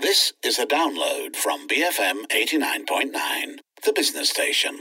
This is a download from BFM 89.9, the business station.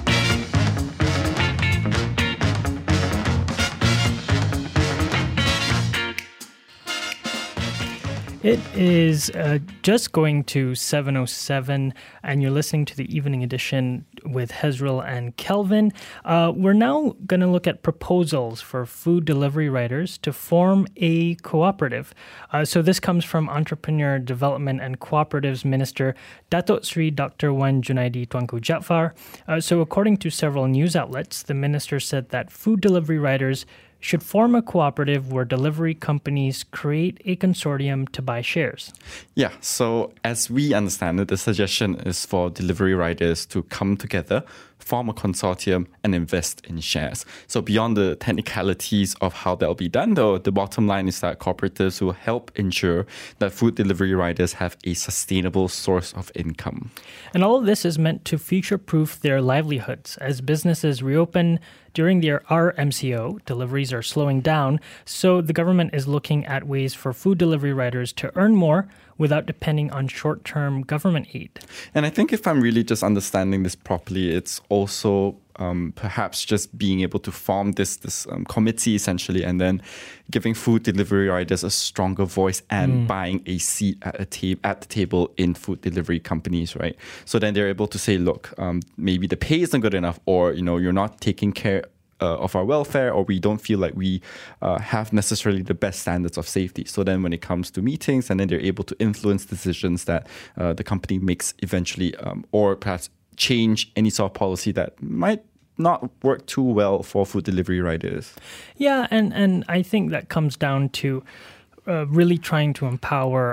It is just going to 7:07, and you're listening to the Evening Edition with Hezril and Kelvin. We're now going to look at proposals for food delivery riders to form a cooperative. So this comes from Entrepreneur Development and Cooperatives Minister Datuk Sri Dr. Wan Junaidi Tuanku Jaafar. So according to several news outlets, the minister said that food delivery riders should form a cooperative where delivery companies create a consortium to buy shares. Yeah, so as we understand it, the suggestion is for delivery riders to come together, form a consortium, and invest in shares. So beyond the technicalities of how that'll be done, though, the bottom line is that cooperatives will help ensure that food delivery riders have a sustainable source of income. And all of this is meant to future-proof their livelihoods. As businesses reopen during their RMCO, deliveries are slowing down, so the government is looking at ways for food delivery riders to earn more without depending on short-term government aid. And I think if I'm really just understanding this properly, it's also perhaps just being able to form this committee essentially, and then giving food delivery riders a stronger voice and buying a seat at the table in food delivery companies, right? So then they're able to say, look, maybe the pay isn't good enough, or you're not taking care of our welfare, or we don't feel like we have necessarily the best standards of safety. So then when it comes to meetings, and then they're able to influence decisions that the company makes eventually, or perhaps change any sort of policy that might not work too well for food delivery riders. Yeah, and I think that comes down to really trying to empower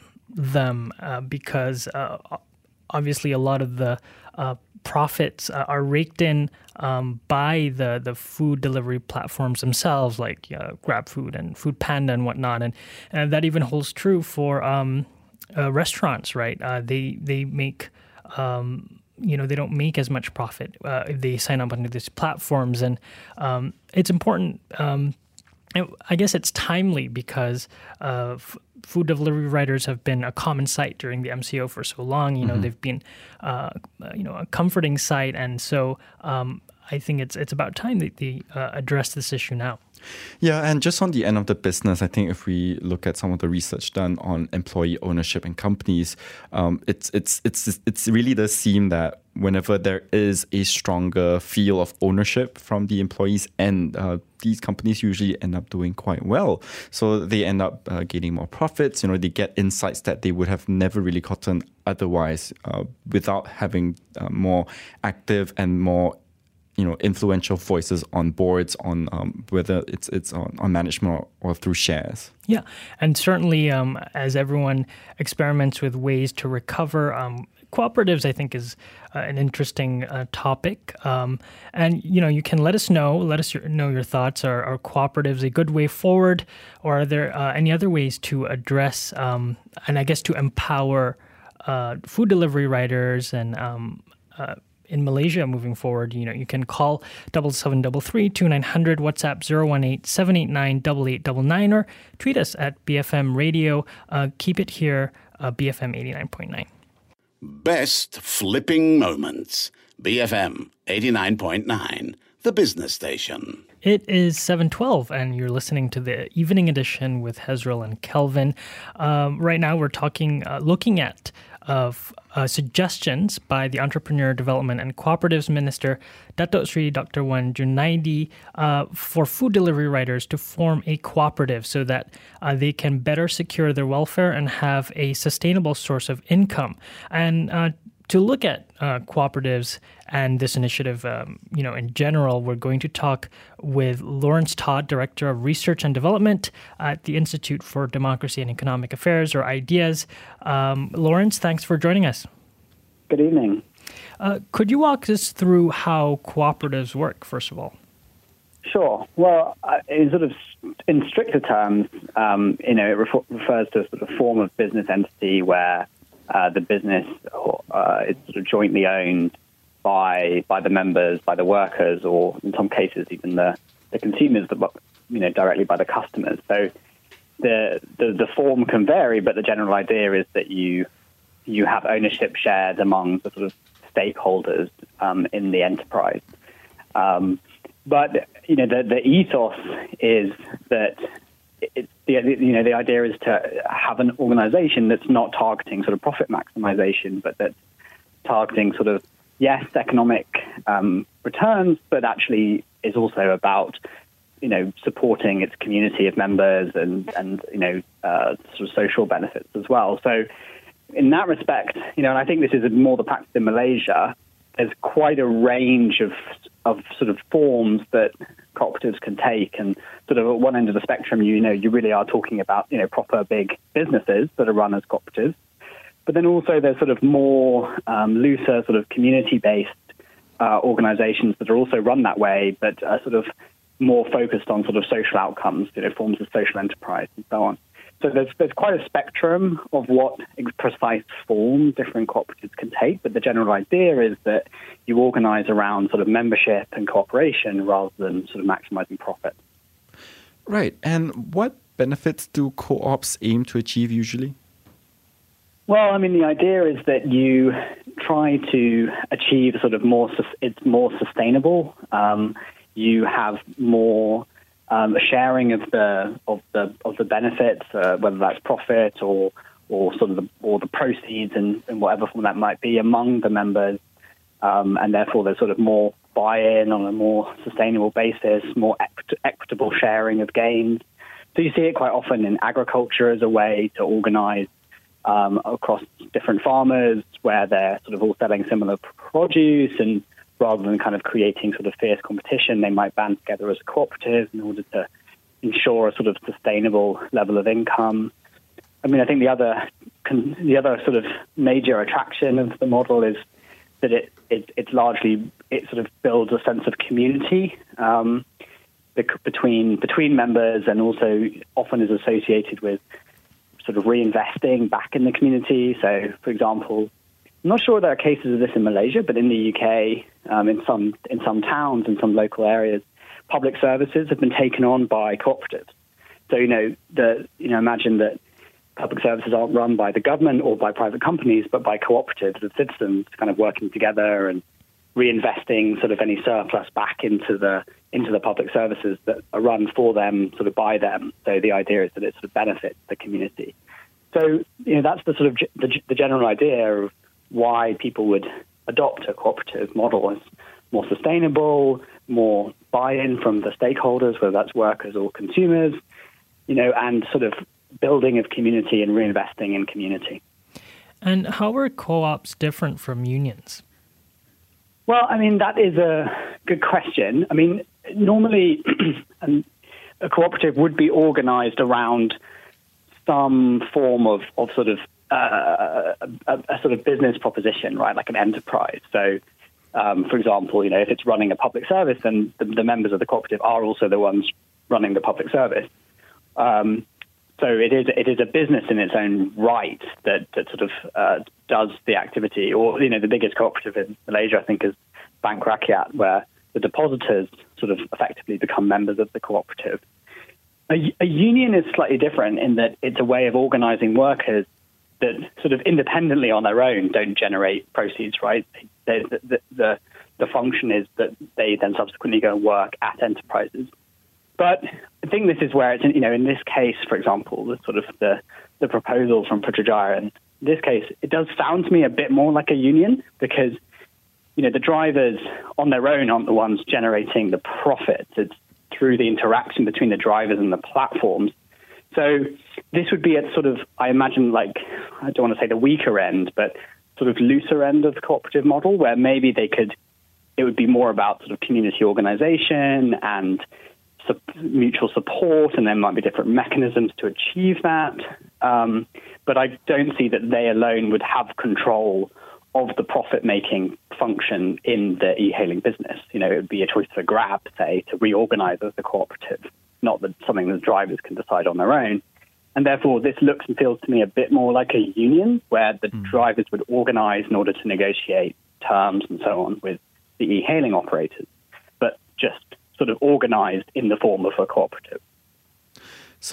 them because obviously a lot of the profits are raked in by the food delivery platforms themselves, like GrabFood and Food Panda and whatnot, and that even holds true for restaurants, right? They make they don't make as much profit if they sign up under these platforms, and it's important. I guess it's timely because food delivery riders have been a common sight during the MCO for so long. They've been a comforting sight, and so I think it's about time that they address this issue now. Yeah, and just on the end of the business, I think if we look at some of the research done on employee ownership in companies, it's really the seem that whenever there is a stronger feel of ownership from the employees, and these companies usually end up doing quite well. So they end up gaining more profits. They get insights that they would have never really gotten otherwise without having more active and more influential voices on boards, on whether it's on management or through shares. Yeah, and certainly as everyone experiments with ways to recover, cooperatives, I think, is an interesting topic. And, you can let us know your thoughts. Are cooperatives a good way forward, or are there any other ways to address and I guess to empower food delivery riders and in Malaysia moving forward? You can call 7733-2900, WhatsApp 018-789-8899, or tweet us at BFM Radio. Keep it here, BFM 89.9. Best flipping moments. BFM 89.9, the business station. It is 7:12, and you're listening to the Evening Edition with Hezril and Kelvin. Right now, we're looking at suggestions by the Entrepreneur Development and Cooperatives Minister, Datuk Sri Dr. Wan Junaidi, for food delivery riders to form a cooperative so that they can better secure their welfare and have a sustainable source of income. And to look at cooperatives and this initiative, in general, we're going to talk with Lawrence Todd, Director of Research and Development at the Institute for Democracy and Economic Affairs, or IDEAS. Lawrence, thanks for joining us. Good evening. Could you walk us through how cooperatives work, first of all? Sure. Well, in stricter terms, it refers to a sort of form of business entity where the business is sort of jointly owned by the members, by the workers, or in some cases even the consumers, directly by the customers. So the form can vary, but the general idea is that you have ownership shared among the sort of stakeholders in the enterprise. But the ethos is that the idea is to have an organization that's not targeting sort of profit maximization, but that's targeting sort of, yes, economic returns, but actually is also about supporting its community of members and sort of social benefits as well. So in that respect, and I think this is more the practice in Malaysia, there's quite a range of sort of forms that cooperatives can take, and sort of at one end of the spectrum, you really are talking about proper big businesses that are run as cooperatives, but then also there's sort of more looser sort of community-based organizations that are also run that way, but are sort of more focused on sort of social outcomes, forms of social enterprise and so on. So there's quite a spectrum of what precise form different cooperatives can take, but the general idea is that you organize around sort of membership and cooperation rather than sort of maximizing profit. Right. And what benefits do co-ops aim to achieve usually? Well, I mean, the idea is that you try to achieve sort of it's more sustainable. You have more sharing of the benefits, whether that's profit or sort of the proceeds in whatever form that might be among the members, and therefore there's sort of more buy-in on a more sustainable basis, more equitable sharing of gains. So you see it quite often in agriculture as a way to organize across different farmers where they're sort of all selling similar produce, and rather than kind of creating sort of fierce competition, they might band together as a cooperative in order to ensure a sort of sustainable level of income. I mean, I think the other sort of major attraction of the model is that it sort of builds a sense of community between members, and also often is associated with sort of reinvesting back in the community. So, for example, I'm not sure there are cases of this in Malaysia, but in the UK, in some towns and some local areas, public services have been taken on by cooperatives. So imagine that public services aren't run by the government or by private companies, but by cooperatives of citizens kind of working together and reinvesting sort of any surplus back into the public services that are run for them, sort of by them. So the idea is that it sort of benefits the community. So that's the sort of the general idea of why people would adopt a cooperative model. As more sustainable, more buy-in from the stakeholders, whether that's workers or consumers, and sort of building of community and reinvesting in community. And how are co-ops different from unions? Well, I mean, that is a good question. I mean, normally a cooperative would be organized around some form of sort of a sort of business proposition, right, like an enterprise. So, for example, if it's running a public service, then the members of the cooperative are also the ones running the public service. So it is a business in its own right that sort of does the activity. Or the biggest cooperative in Malaysia, I think, is Bank Rakyat, where the depositors sort of effectively become members of the cooperative. A union is slightly different in that it's a way of organizing workers that sort of independently on their own don't generate proceeds, right? The function is that they then subsequently go and work at enterprises. But I think this is where it's, in this case, for example, the proposal from Putrajaya, in this case, it does sound to me a bit more like a union because, the drivers on their own aren't the ones generating the profits. It's through the interaction between the drivers and the platforms. So this would be at sort of, I imagine, like, I don't want to say the weaker end, but sort of looser end of the cooperative model, where maybe it would be more about sort of community organization and mutual support, and there might be different mechanisms to achieve that. But I don't see that they alone would have control of the profit-making function in the e-hailing business. It would be a choice for Grab, say, to reorganize as a cooperative, not that something that drivers can decide on their own. And therefore, this looks and feels to me a bit more like a union, where the drivers would organize in order to negotiate terms and so on with the e-hailing operators, but just sort of organized in the form of a cooperative. So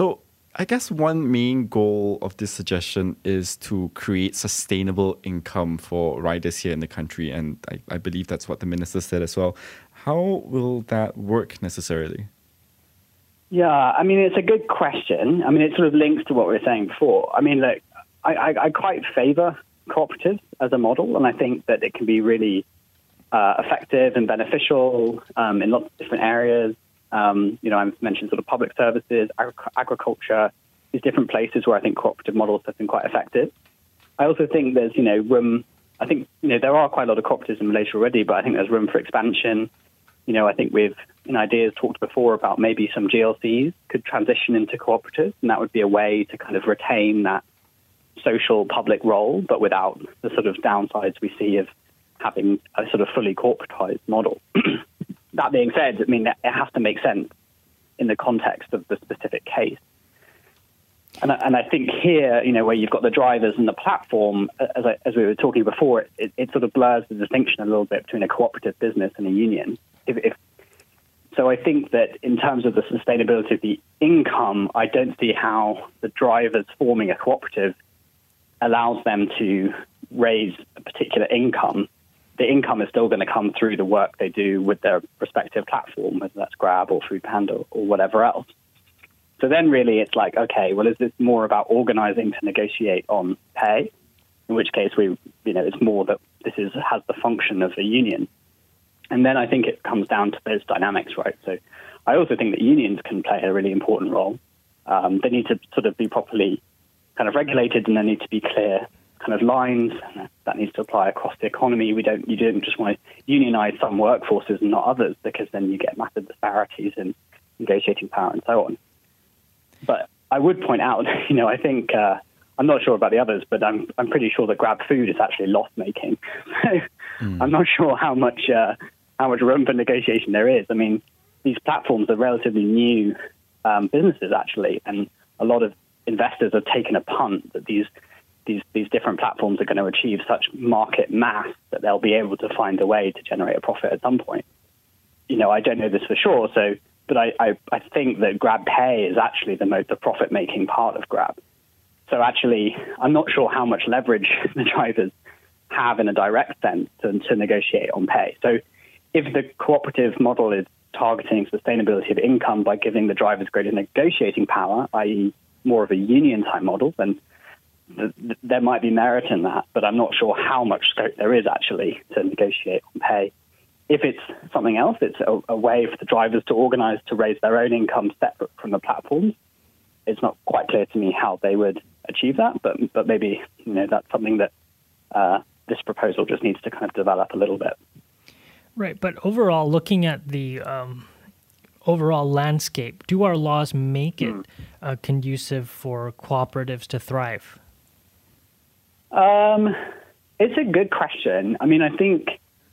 I guess one main goal of this suggestion is to create sustainable income for riders here in the country. And I believe that's what the minister said as well. How will that work necessarily? Yeah, I mean, it's a good question. I mean, it sort of links to what we were saying before. I mean, look, I quite favor cooperatives as a model, and I think that it can be really effective and beneficial in lots of different areas. I mentioned sort of public services, agriculture, these different places where I think cooperative models have been quite effective. I also think there's, room. I think, there are quite a lot of cooperatives in Malaysia already, but I think there's room for expansion. I think we've, in ideas, talked before about maybe some GLCs could transition into cooperatives, and that would be a way to kind of retain that social public role, but without the sort of downsides we see of having a sort of fully corporatized model. That being said, I mean, it has to make sense in the context of the specific case. And I think here, where you've got the drivers and the platform, as we were talking before, it sort of blurs the distinction a little bit between a cooperative business and a union. So I think that in terms of the sustainability of the income, I don't see how the drivers forming a cooperative allows them to raise a particular income. The income is still going to come through the work they do with their respective platform, whether that's Grab or Foodpanda or whatever else. So then really it's like, okay, well, is this more about organizing to negotiate on pay? In which case it's more that this has the function of a union. And then I think it comes down to those dynamics, right? So I also think that unions can play a really important role. They need to sort of be properly kind of regulated, and there need to be clear kind of lines that needs to apply across the economy. You don't just want to unionize some workforces and not others, because then you get massive disparities in negotiating power and so on. But I would point out, I think I'm not sure about the others, but I'm pretty sure that Grab Food is actually loss making. So I'm not sure how much room for negotiation there is. I mean, these platforms are relatively new businesses actually, and a lot of investors have taken a punt that these different platforms are going to achieve such market mass that they'll be able to find a way to generate a profit at some point. I don't know this for sure, but I think that Grab Pay is actually the profit-making part of Grab. So actually, I'm not sure how much leverage the drivers have in a direct sense to negotiate on pay. So if the cooperative model is targeting sustainability of income by giving the drivers greater negotiating power, i.e. more of a union-type model, then there might be merit in that, but I'm not sure how much scope there is actually to negotiate on pay. If it's something else, it's a way for the drivers to organize to raise their own income separate from the platforms. It's not quite clear to me how they would achieve that, but maybe that's something that this proposal just needs to kind of develop a little bit. Right, but overall, looking at the overall landscape, do our laws make it conducive for cooperatives to thrive? It's a good question. I mean, I think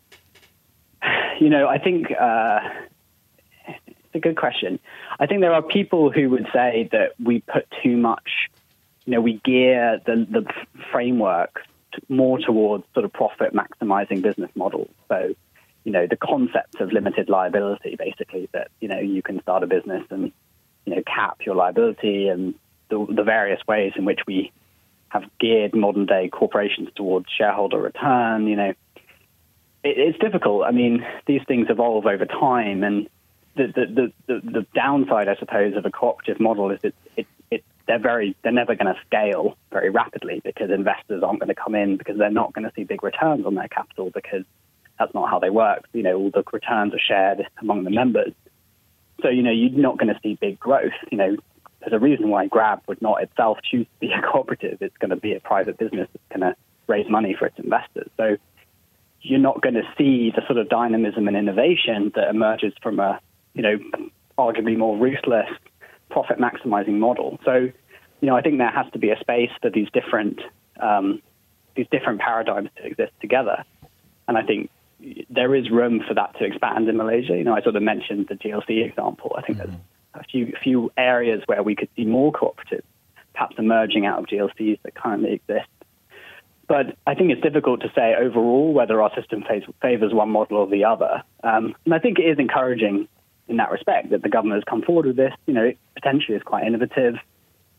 it's a good question. I think there are people who would say that we put too much, we gear the framework more towards sort of profit maximizing business models. So, the concept of limited liability, basically, that, you can start a business and, cap your liability, and the various ways in which we have geared modern day corporations towards shareholder return, it's difficult. I mean, these things evolve over time, and the downside, I suppose, of a cooperative model is they're never going to scale very rapidly, because investors aren't going to come in, because they're not going to see big returns on their capital, because that's not how they work. All the returns are shared among the members. So, you're not going to see big growth. There's a reason why Grab would not itself choose to be a cooperative. It's going to be a private business that's going to raise money for its investors. So you're not going to see the sort of dynamism and innovation that emerges from a, arguably more ruthless profit maximizing model. So, I think there has to be a space for these different paradigms to exist together. And I think there is room for that to expand in Malaysia. I sort of mentioned the GLC example. I think there's a few areas where we could see more cooperatives, perhaps emerging out of GLCs that currently exist. But I think it's difficult to say overall whether our system favors one model or the other. And I think it is encouraging in that respect that the government has come forward with this. It potentially is quite innovative.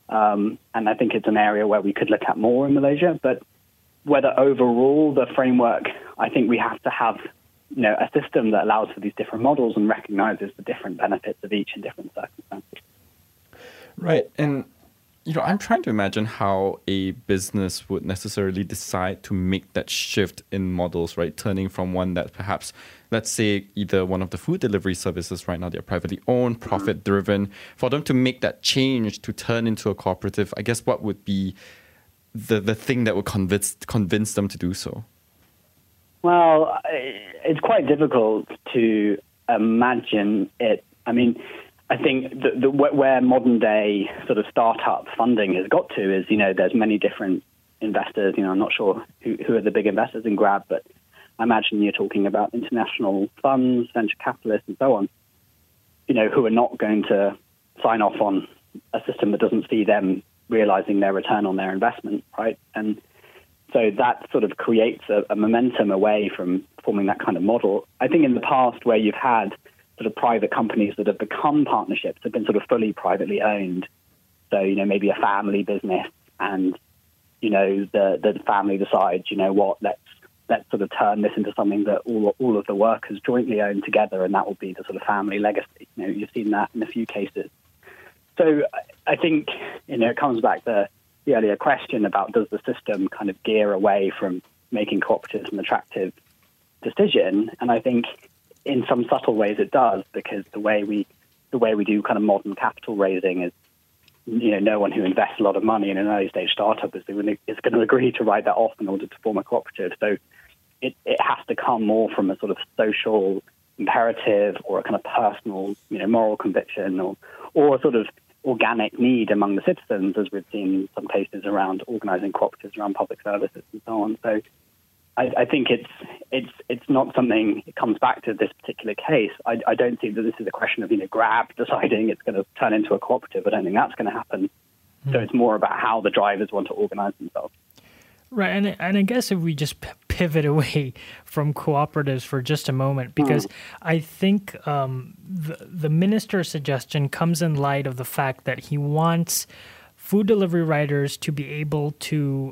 And I think it's an area where we could look at more in Malaysia. But whether overall the framework, I think we have to have a system that allows for these different models and recognizes the different benefits of each in different circumstances. Right. And, I'm trying to imagine how a business would necessarily decide to make that shift in models, right? Turning from one that perhaps, let's say, either one of the food delivery services right now, they're privately owned, profit-driven. For them to make that change to turn into a cooperative, I guess what would be the thing that would convince them to do so? Well, it's quite difficult to imagine it. I mean, I think where modern day sort of startup funding has got to is, there's many different investors. I'm not sure who are the big investors in Grab, but I imagine you're talking about international funds, venture capitalists, and so on, who are not going to sign off on a system that doesn't see them realizing their return on their investment, right? And so that sort of creates a momentum away from forming that kind of model. I think in the past where you've had sort of private companies that have become partnerships have been sort of fully privately owned. So, maybe a family business and, the family decides, let's sort of turn this into something that all of the workers jointly own together, and that will be the sort of family legacy. You've seen that in a few cases. So I think, it comes back to the earlier question about does the system kind of gear away from making cooperatives an attractive decision? And I think in some subtle ways it does, because the way we do kind of modern capital raising is, no one who invests a lot of money in an early stage startup is going to agree to write that off in order to form a cooperative. So it has to come more from a sort of social imperative or a kind of personal, moral conviction or a sort of organic need among the citizens, as we've seen in some cases around organizing cooperatives around public services and so on. So I think it's not something. It comes back to this particular case. I don't think that this is a question of Grab deciding it's going to turn into a cooperative. I don't think that's going to happen. So it's more about how the drivers want to organize themselves. Right, and I guess if we just pivot away from cooperatives for just a moment, because I think the minister's suggestion comes in light of the fact that he wants food delivery riders to be able to,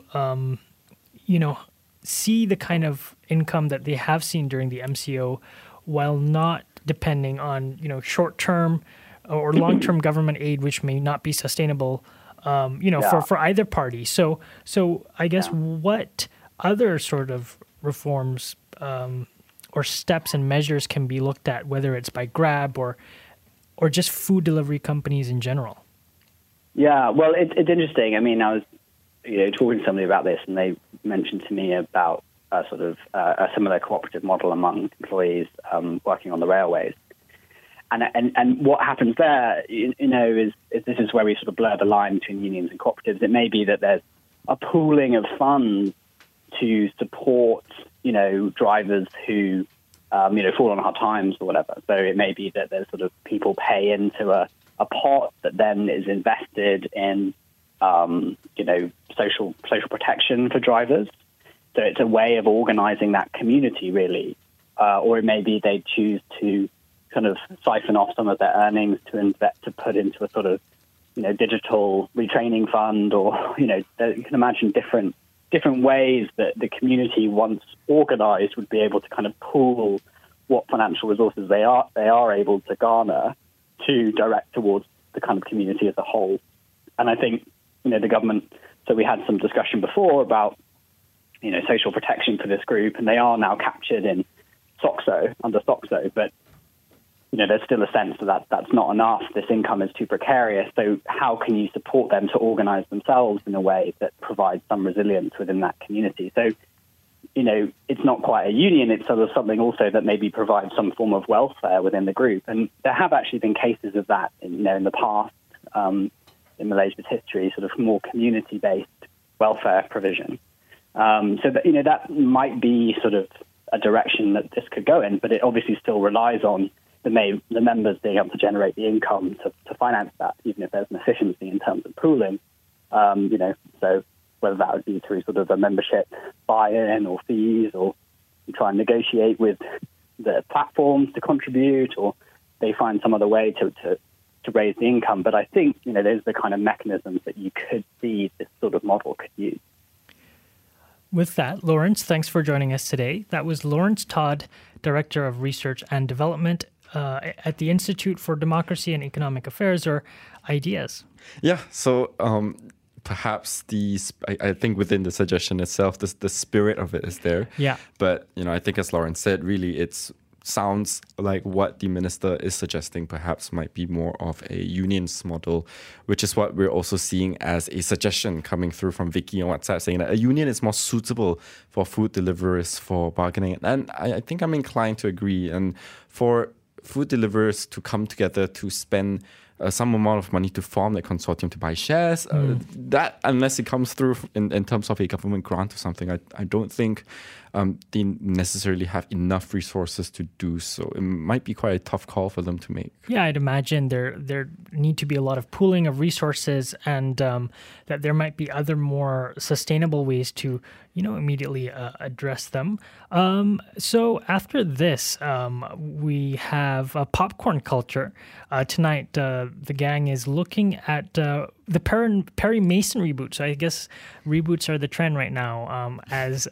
see the kind of income that they have seen during the MCO while not depending on, short-term or long-term government aid, which may not be sustainable, for either party. So I guess what other sort of reforms or steps and measures can be looked at, whether it's by Grab or just food delivery companies in general? Yeah, well, it's interesting. I mean, I was talking to somebody about this, and they mentioned to me about sort of a similar cooperative model among employees working on the railways. And what happens there, is this is where we sort of blur the line between unions and cooperatives. It may be that there's a pooling of funds to support, drivers who, fall on hard times or whatever. So it may be that there's sort of people pay into a pot that then is invested in, social protection for drivers. So it's a way of organizing that community, really. Or it may be they choose to kind of siphon off some of their earnings to put into a sort of, digital retraining fund, or, you can imagine different ways that the community, once organized, would be able to kind of pool what financial resources they are able to garner to direct towards the kind of community as a whole. And I think, the government, so we had some discussion before about, social protection for this group, and they are now captured in under SOCSO, but there's still a sense that that's not enough. This income is too precarious. So how can you support them to organize themselves in a way that provides some resilience within that community? So, it's not quite a union. It's sort of something also that maybe provides some form of welfare within the group. And there have actually been cases of that, in the past, in Malaysia's history, sort of more community-based welfare provision. So that, that might be sort of a direction that this could go in, but it obviously still relies on the members being able to generate the income to finance that, even if there's an efficiency in terms of pooling. So whether that would be through sort of a membership buy-in or fees, or you try and negotiate with the platforms to contribute, or they find some other way to to raise the income. But I think, those are the kind of mechanisms that you could see this sort of model could use. With that, Lawrence, thanks for joining us today. That was Lawrence Todd, Director of Research and Development at the Institute for Democracy and Economic Affairs, or IDEAS. Yeah, so perhaps I think within the suggestion itself, the spirit of it is there. Yeah. But, I think as Lawrence said, really it sounds like what the minister is suggesting perhaps might be more of a unions model, which is what we're also seeing as a suggestion coming through from Vicky on WhatsApp, saying that a union is more suitable for food deliverers for bargaining. And I think I'm inclined to agree. And for food deliverers to come together to spend some amount of money to form that consortium to buy shares, that, unless it comes through in terms of a government grant or something, I don't think they necessarily have enough resources to do so. It might be quite a tough call for them to make. Yeah, I'd imagine there need to be a lot of pooling of resources, and that there might be other more sustainable ways to, immediately address them. So after this, we have popcorn culture. Tonight, the gang is looking at the Perry Mason reboot. So I guess reboots are the trend right now, as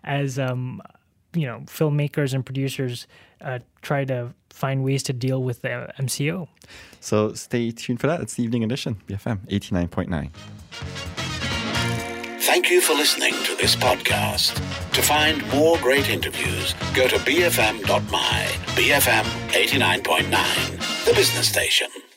filmmakers and producers try to find ways to deal with the MCO. So stay tuned for that. It's the Evening Edition, BFM 89.9. Thank you for listening to this podcast. To find more great interviews, go to bfm.my, BFM 89.9, the business station.